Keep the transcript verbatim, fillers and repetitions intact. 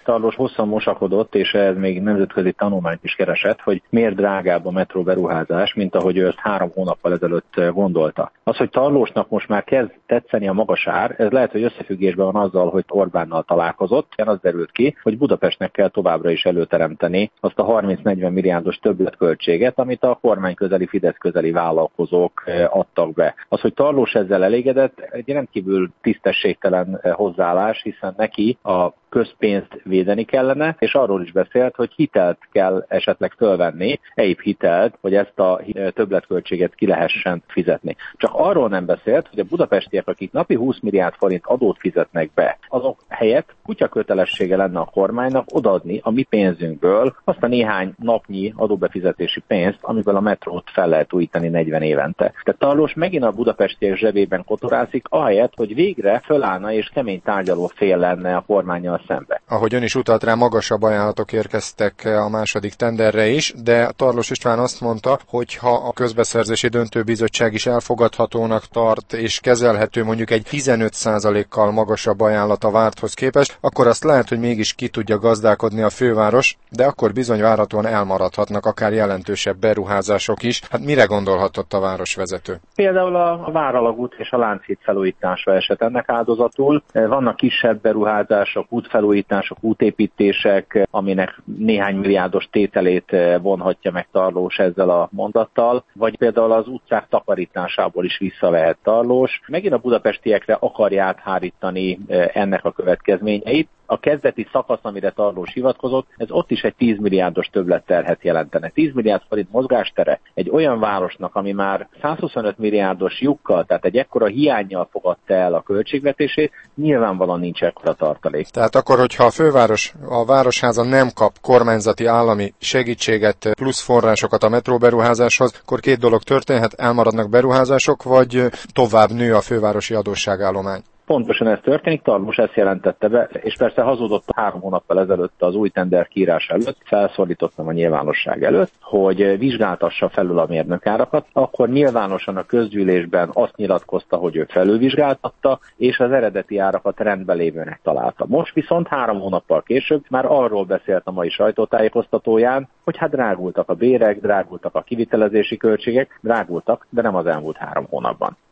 Tarlós hosszan mosakodott, és ez még nemzetközi tanulmányt is keresett, hogy miért drágább a metró beruházás, mint ahogy ő ezt három hónappal ezelőtt gondolta. Az, hogy Tarlósnak most már kezd tetszeni a magas ár, ez lehet, hogy összefüggésben van azzal, hogy Orbánnal találkozott, az derült ki, hogy Budapestnek kell továbbra is előteremteni azt a harminc-negyven milliárdos többletköltséget, amit a kormány közeli, Fidesz közeli vállalkozók adtak be. Az, hogy Tarlós ezzel elégedett, egy rendkívül tisztességtelen hozzáállás, hiszen neki a közpénzt védeni kellene, és arról is beszélt, hogy hitelt kell esetleg fölvenni, é i bé hitelt, hogy ezt a többletköltséget ki lehessen fizetni. Csak arról nem beszélt, hogy a budapestiek, akik napi húsz milliárd forint adót fizetnek be, azok helyett kutyakötelessége lenne a kormánynak odaadni a mi pénzünkből azt a néhány napnyi adóbefizetési pénzt, amiből a metrót fel lehet újítani negyven évente. Tehát Tarlós megint a budapestiek zsebében kotorázik, ahelyett, hogy végre fölállna és kemény tárgyaló fél lenne a kormánnyal szembe. Ahogy ön is utalt rá, magasabb ajánlatok érkeztek a második tenderre is, de Tarlós István azt mondta, hogy ha a közbeszerzési döntőbizottság is elfogadhatónak tart és kezelhető mondjuk egy tizenöt százalékkal magasabb ajánlat a várthoz képest, akkor azt lehet, hogy mégis ki tudja gazdálkodni a főváros, de akkor bizony várhatóan elmaradhatnak akár jelentősebb beruházások is. Hát mire gondolhatott a városvezető? Például a Váralagút és a Lánchíd felújítása esett ennek áldozatul. Vannak kisebb beruházások, útfelújítások, útépítések, aminek néhány milliárdos tételét vonhatja meg Tarlós ezzel a mondattal, vagy például az utcák takarításából is visszavehet Tarlós. Megint a budapestiekre akarja áthárítani ennek a következményeit. A kezdeti szakasz, amire Tarlós hivatkozott, ez ott is egy tíz milliárdos többletterhet jelentene. tíz milliárd forint mozgástere egy olyan városnak, ami már százhuszonöt milliárdos lyukkal, tehát egy ekkora hiánnyal fogadta el a költségvetését, nyilvánvalóan nincs ekkora tartalék. Tehát akkor, hogyha a főváros, a városháza nem kap kormányzati állami segítséget, plusz forrásokat a metróberuházáshoz, akkor két dolog történhet, elmaradnak beruházások, vagy tovább nő a fővárosi adósságállomány. Pontosan ez történik, Tarlós ezt jelentette be, és persze hazudott három hónappal ezelőtt az új tender kiírás előtt, felszólítottam a nyilvánosság előtt, hogy vizsgáltassa felül a mérnökárakat, akkor nyilvánosan a közgyűlésben azt nyilatkozta, hogy ő felülvizsgáltatta, és az eredeti árakat rendben lévőnek találta. Most viszont három hónappal később már arról beszélt a mai sajtótájékoztatóján, hogy hát drágultak a bérek, drágultak a kivitelezési költségek, drágultak, de nem az elmúlt három hónapban.